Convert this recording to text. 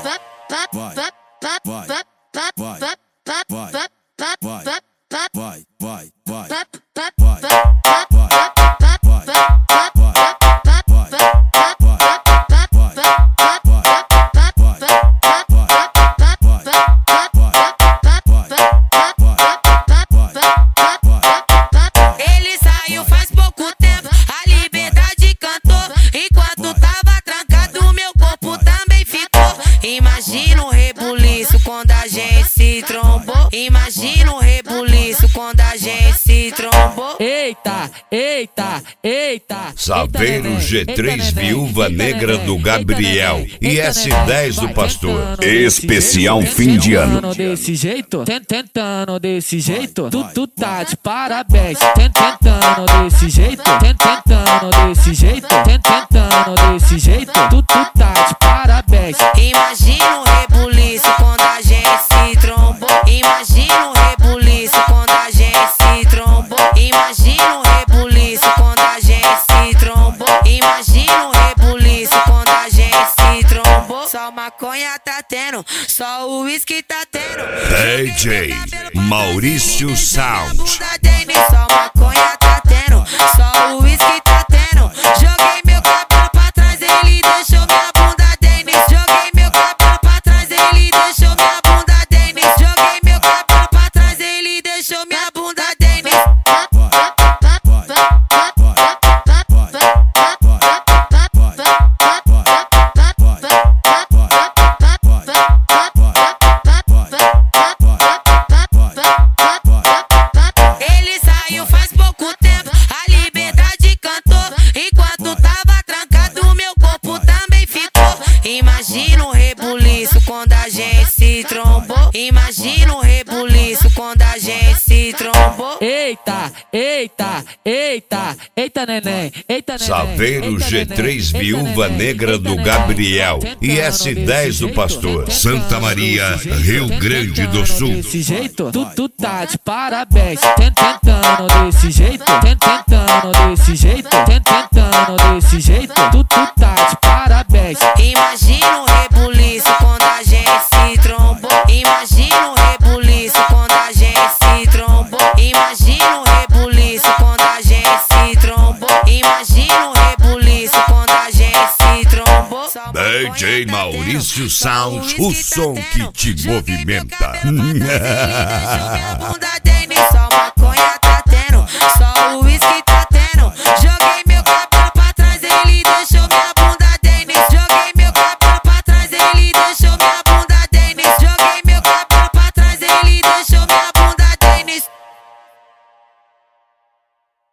Ele saiu faz pouco tempo, a liberdade cantou. Enquanto tava trancado, meu corpo também ficou. Imagina o rebuliço quando a gente se trombou. Imagina o rebuliço quando a gente se trombou. Eita, eita, eita. Saveiro G3 Viúva Negra do Gabriel e S10 do Pastor. Especial fim de ano. Desse jeito, tentando desse jeito, tu tá de parabéns. Tentando desse jeito, tentando desse jeito, tentando desse jeito, tu tá de parabéns. Imagina o rebuliço quando a gente se trombou. Imagina o rebuliço quando a gente se trombou. Imagina o rebuliço quando a gente se trombou. Imagina o rebuliço quando a gente se trombou. Só maconha tá tendo, só o uísque tá tendo. DJ Maurício Sound. Só maconha tá tendo, só o uísque tá tendo. Joguei meu cabelo pra trás, ele deixou minha bunda Dennis. Joguei meu cabelo pra trás, ele deixou minha bunda Dennis. Joguei meu cabelo pra trás, ele deixou minha bunda Dennis. Ele saiu faz pouco tempo, a liberdade cantou. Enquanto tava trancado, meu corpo também ficou. Imagina o rebuliço quando a gente se trombou. Imagina o rebuliço quando a gente se trombou. Eita, eita, eita, eita neném, eita neném. Saveiro G3 Viúva Negra do Gabriel e S10 do Pastor. Santa Maria, Rio Grande do Sul. Desse jeito, tu tá de parabéns. Tentando desse jeito, tentando desse jeito, tentando desse jeito, tu tá de parabéns. Imagina o rebuliço quando a gente se trombou. Imagina o rebuliço quando a gente se trombou. Imagina o rebuliço quando a gente se trombou. Imagina o rebuliço quando a gente se trombou. DJ Maurício Sound, o som que te movimenta. Só maconha tá tendo, só o uísque